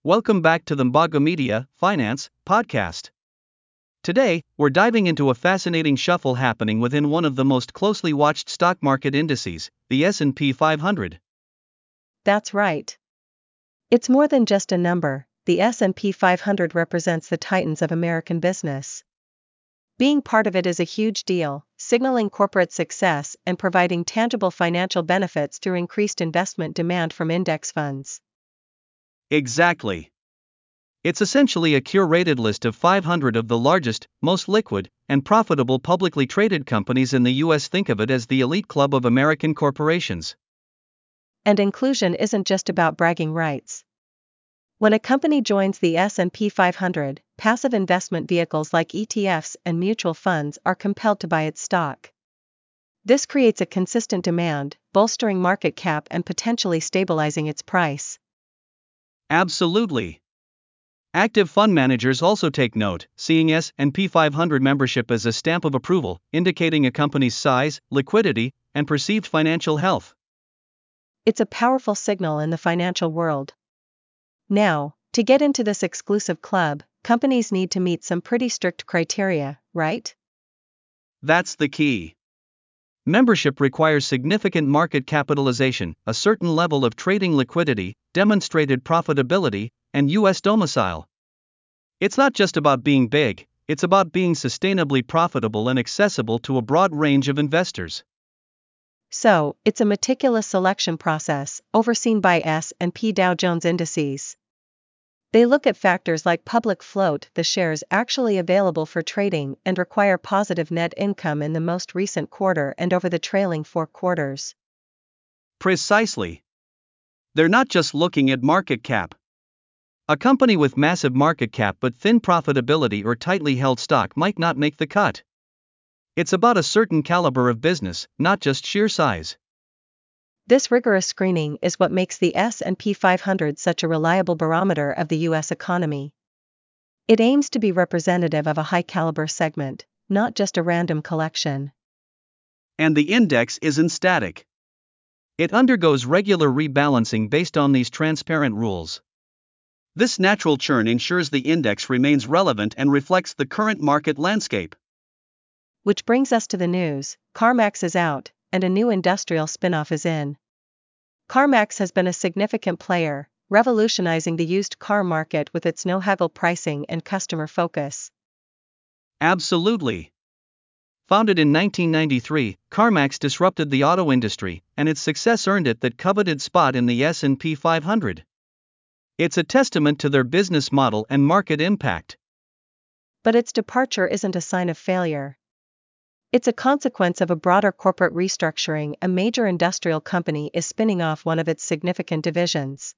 Welcome back to the Mbago Media Finance Podcast. Today, we're diving into a fascinating shuffle happening within one of the most closely watched stock market indices, the S&P 500. That's right. It's more than just a number. The S&P 500 represents the titans of American business. Being part of it is a huge deal, signaling corporate success and providing tangible financial benefits through increased investment demand from index funds. Exactly. It's essentially a curated list of 500 of the largest, most liquid, and profitable publicly traded companies in the U.S. Think of it as the elite club of American corporations. And inclusion isn't just about bragging rights. When a company joins the S&P 500, passive investment vehicles like ETFs and mutual funds are compelled to buy its stock. This creates a consistent demand, bolstering market cap and potentially stabilizing its price. Absolutely. Active fund managers also take note, seeing S&P 500 membership as a stamp of approval, indicating a company's size, liquidity, and perceived financial health. It's a powerful signal in the financial world. Now, to get into this exclusive club, companies need to meet some pretty strict criteria, right? That's the key. Membership requires significant market capitalization, a certain level of trading liquidity, demonstrated profitability, and U.S. domicile. It's not just about being big, it's about being sustainably profitable and accessible to a broad range of investors. So, it's a meticulous selection process, overseen by S&P Dow Jones Indices. They look at factors like public float, the shares actually available for trading, and require positive net income in the most recent quarter and over the trailing 4 quarters. Precisely. They're not just looking at market cap. A company with massive market cap but thin profitability or tightly held stock might not make the cut. It's about a certain caliber of business, not just sheer size. This rigorous screening is what makes the S&P 500 such a reliable barometer of the U.S. economy. It aims to be representative of a high-caliber segment, not just a random collection. And the index isn't static. It undergoes regular rebalancing based on these transparent rules. This natural churn ensures the index remains relevant and reflects the current market landscape. Which brings us to the news: CarMax is out, and a new industrial spin-off is in. CarMax has been a significant player, revolutionizing the used car market with its no-haggle pricing and customer focus. Absolutely. Founded in 1993, CarMax disrupted the auto industry, and its success earned it that coveted spot in the S&P 500. It's a testament to their business model and market impact. But its departure isn't a sign of failure. It's a consequence of a broader corporate restructuring. A major industrial company is spinning off one of its significant divisions.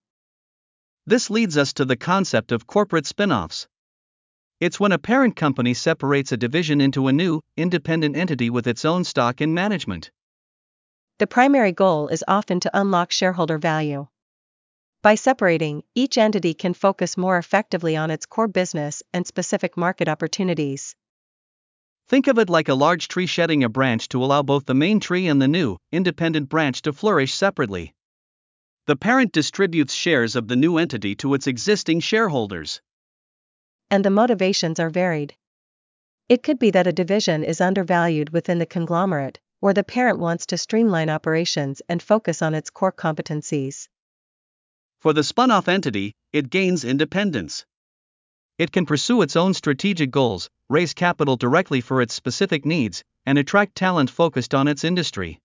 This leads us to the concept of corporate spin-offs. It's when a parent company separates a division into a new, independent entity with its own stock and management. The primary goal is often to unlock shareholder value. By separating, each entity can focus more effectively on its core business and specific market opportunities. Think of it like a large tree shedding a branch to allow both the main tree and the new, independent branch to flourish separately. The parent distributes shares of the new entity to its existing shareholders. And the motivations are varied. It could be that a division is undervalued within the conglomerate, or the parent wants to streamline operations and focus on its core competencies. For the spun-off entity, it gains independence. It can pursue its own strategic goals, raise capital directly for its specific needs, and attract talent focused on its industry.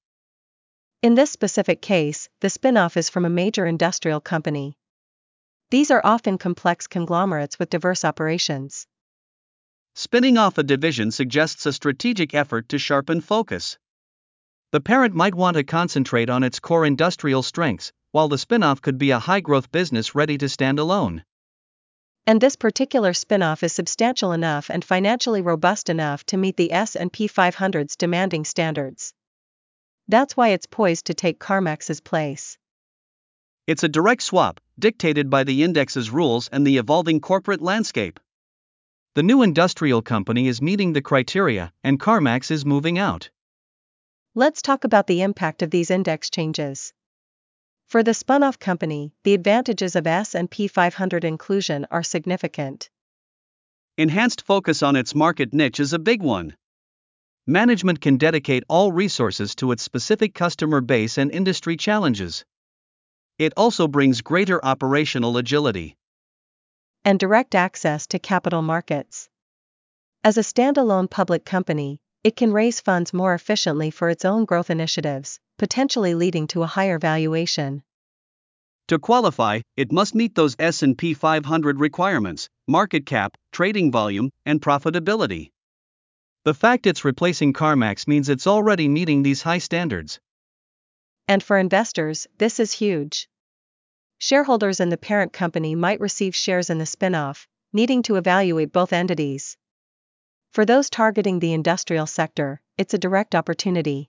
In this specific case, the spin-off is from a major industrial company. These are often complex conglomerates with diverse operations. Spinning off a division suggests a strategic effort to sharpen focus. The parent might want to concentrate on its core industrial strengths, while the spin-off could be a high-growth business ready to stand alone. And this particular spin-off is substantial enough and financially robust enough to meet the S&P 500's demanding standards. That's why it's poised to take CarMax's place. It's a direct swap, dictated by the index's rules and the evolving corporate landscape. The new industrial company is meeting the criteria, and CarMax is moving out. Let's talk about the impact of these index changes. For the spun-off company, the advantages of S&P 500 inclusion are significant. Enhanced focus on its market niche is a big one. Management can dedicate all resources to its specific customer base and industry challenges. It also brings greater operational agility And direct access to capital markets. As a standalone public company, it can raise funds more efficiently for its own growth initiatives, potentially leading to a higher valuation. To qualify, it must meet those S&P 500 requirements: market cap, trading volume, and profitability. The fact it's replacing CarMax means it's already meeting these high standards. And for investors, this is huge. Shareholders in the parent company might receive shares in the spin-off, needing to evaluate both entities. For those targeting the industrial sector, it's a direct opportunity.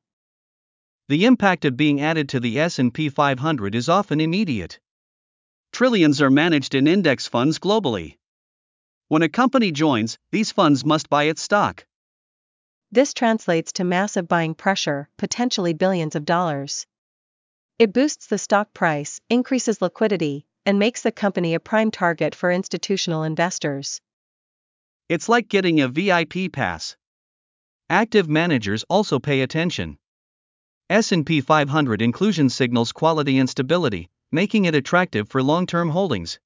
The impact of being added to the S&P 500 is often immediate. Trillions are managed in index funds globally. When a company joins, these funds must buy its stock. This translates to massive buying pressure, potentially billions of dollars. It boosts the stock price, increases liquidity, and makes the company a prime target for institutional investors. It's like getting a VIP pass. Active managers also pay attention. S&P 500 inclusion signals quality and stability, making it attractive for long-term holdings.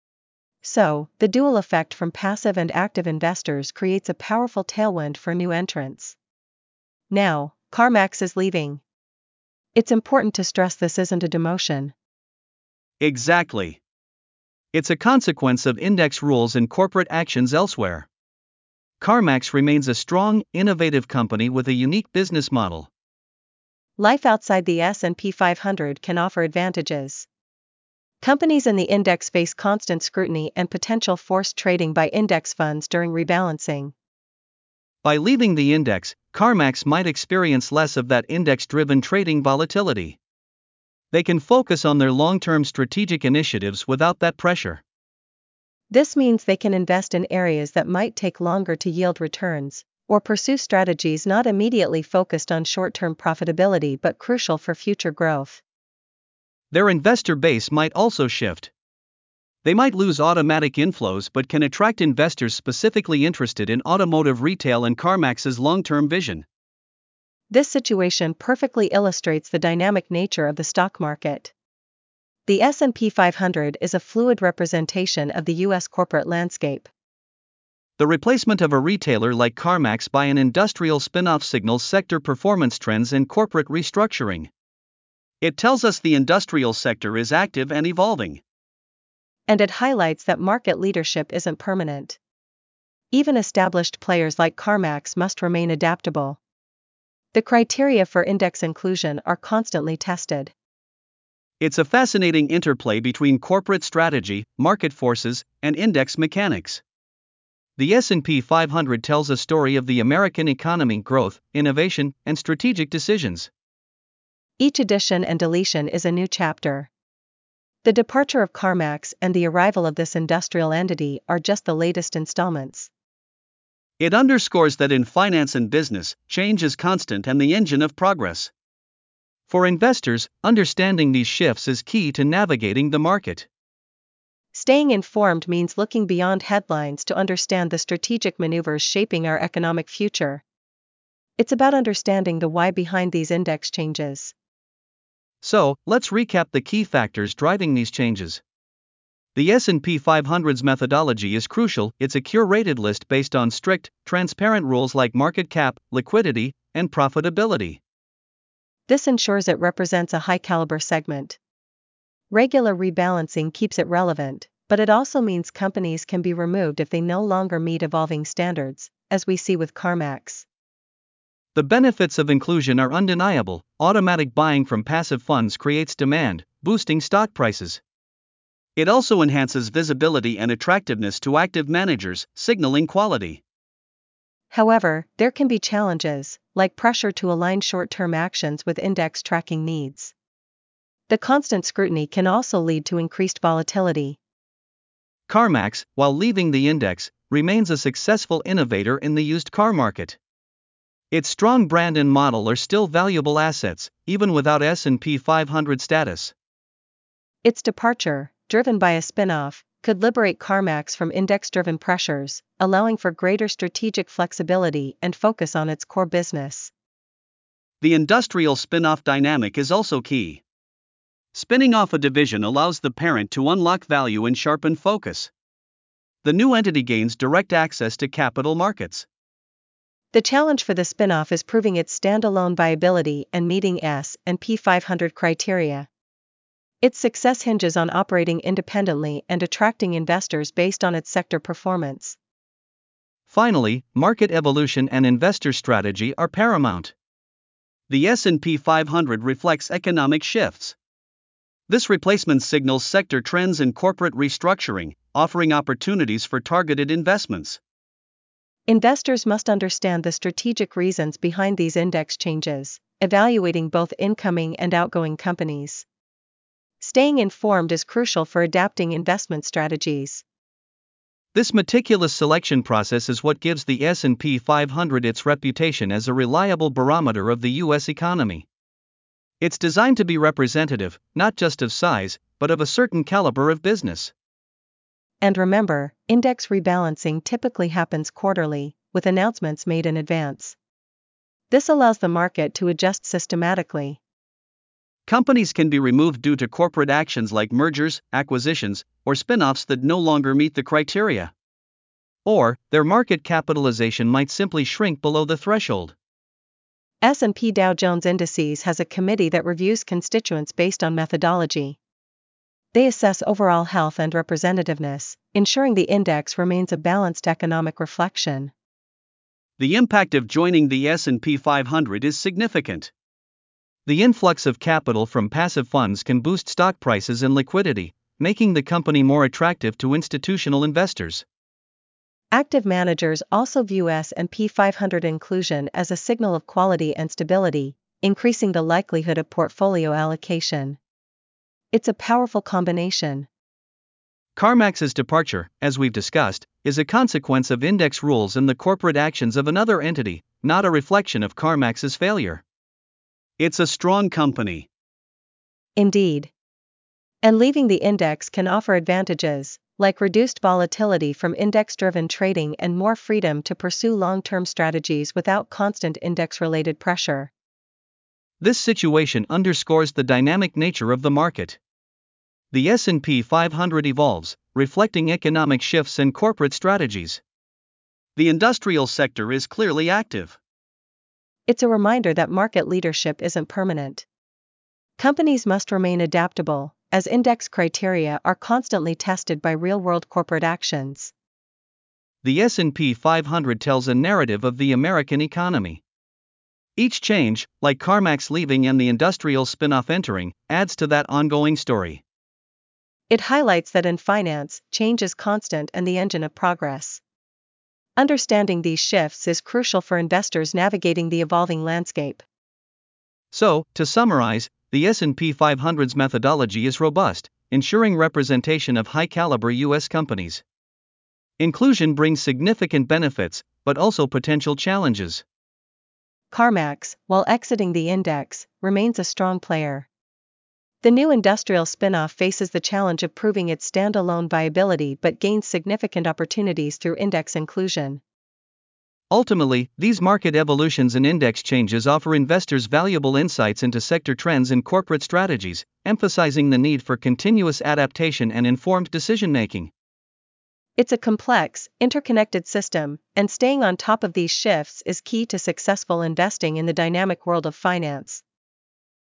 So, the dual effect from passive and active investors creates a powerful tailwind for new entrants. Now, CarMax is leaving. It's important to stress this isn't a demotion. Exactly. It's a consequence of index rules and corporate actions elsewhere. CarMax remains a strong, innovative company with a unique business model. Life outside the S&P 500 can offer advantages. Companies in the index face constant scrutiny and potential forced trading by index funds during rebalancing. By leaving the index, CarMax might experience less of that index-driven trading volatility. They can focus on their long-term strategic initiatives without that pressure. This means they can invest in areas that might take longer to yield returns, or pursue strategies not immediately focused on short-term profitability but crucial for future growth. Their investor base might also shift. They might lose automatic inflows but can attract investors specifically interested in automotive retail and CarMax's long-term vision. This situation perfectly illustrates the dynamic nature of the stock market. The S&P 500 is a fluid representation of the U.S. corporate landscape. The replacement of a retailer like CarMax by an industrial spin-off signals sector performance trends and corporate restructuring. It tells us the industrial sector is active and evolving. And it highlights that market leadership isn't permanent. Even established players like CarMax must remain adaptable. The criteria for index inclusion are constantly tested. It's a fascinating interplay between corporate strategy, market forces, and index mechanics. The S&P 500 tells a story of the American economy, growth, innovation, and strategic decisions. Each addition and deletion is a new chapter. The departure of CarMax and the arrival of this industrial entity are just the latest installments. It underscores that in finance and business, change is constant and the engine of progress. For investors, understanding these shifts is key to navigating the market. Staying informed means looking beyond headlines to understand the strategic maneuvers shaping our economic future. It's about understanding the why behind these index changes. So, let's recap the key factors driving these changes. The S&P 500's methodology is crucial. It's a curated list based on strict, transparent rules like market cap, liquidity, and profitability. This ensures it represents a high-caliber segment. Regular rebalancing keeps it relevant, but it also means companies can be removed if they no longer meet evolving standards, as we see with CarMax. The benefits of inclusion are undeniable. Automatic buying from passive funds creates demand, boosting stock prices. It also enhances visibility and attractiveness to active managers, signaling quality. However, there can be challenges, like pressure to align short-term actions with index tracking needs. The constant scrutiny can also lead to increased volatility. CarMax, while leaving the index, remains a successful innovator in the used car market. Its strong brand and model are still valuable assets, even without S&P 500 status. Its departure, driven by a spin-off, could liberate CarMax from index-driven pressures, allowing for greater strategic flexibility and focus on its core business. The industrial spin-off dynamic is also key. Spinning off a division allows the parent to unlock value and sharpen focus. The new entity gains direct access to capital markets. The challenge for the spin-off is proving its standalone viability and meeting S&P 500 criteria. Its success hinges on operating independently and attracting investors based on its sector performance. Finally, market evolution and investor strategy are paramount. The S&P 500 reflects economic shifts. This replacement signals sector trends and corporate restructuring, offering opportunities for targeted investments. Investors must understand the strategic reasons behind these index changes, evaluating both incoming and outgoing companies. Staying informed is crucial for adapting investment strategies. This meticulous selection process is what gives the S&P 500 its reputation as a reliable barometer of the U.S. economy. It's designed to be representative, not just of size, but of a certain caliber of business. And remember, index rebalancing typically happens quarterly, with announcements made in advance. This allows the market to adjust systematically. Companies can be removed due to corporate actions like mergers, acquisitions, or spin-offs that no longer meet the criteria. Or, their market capitalization might simply shrink below the threshold. S&P Dow Jones Indices has a committee that reviews constituents based on methodology. They assess overall health and representativeness, ensuring the index remains a balanced economic reflection. The impact of joining the S&P 500 is significant. The influx of capital from passive funds can boost stock prices and liquidity, making the company more attractive to institutional investors. Active managers also view S&P 500 inclusion as a signal of quality and stability, increasing the likelihood of portfolio allocation. It's a powerful combination. CarMax's departure, as we've discussed, is a consequence of index rules and the corporate actions of another entity, not a reflection of CarMax's failure. It's a strong company. Indeed. And leaving the index can offer advantages, like reduced volatility from index-driven trading and more freedom to pursue long-term strategies without constant index-related pressure. This situation underscores the dynamic nature of the market. The S&P 500 evolves, reflecting economic shifts and corporate strategies. The industrial sector is clearly active. It's a reminder that market leadership isn't permanent. Companies must remain adaptable, as index criteria are constantly tested by real-world corporate actions. The S&P 500 tells a narrative of the American economy. Each change, like CarMax leaving and the industrial spin-off entering, adds to that ongoing story. It highlights that in finance, change is constant and the engine of progress. Understanding these shifts is crucial for investors navigating the evolving landscape. So, to summarize, the S&P 500's methodology is robust, ensuring representation of high-caliber U.S. companies. Inclusion brings significant benefits, but also potential challenges. CarMax, while exiting the index, remains a strong player. The new industrial spin-off faces the challenge of proving its standalone viability but gains significant opportunities through index inclusion. Ultimately, these market evolutions and index changes offer investors valuable insights into sector trends and corporate strategies, emphasizing the need for continuous adaptation and informed decision-making. It's a complex, interconnected system, and staying on top of these shifts is key to successful investing in the dynamic world of finance.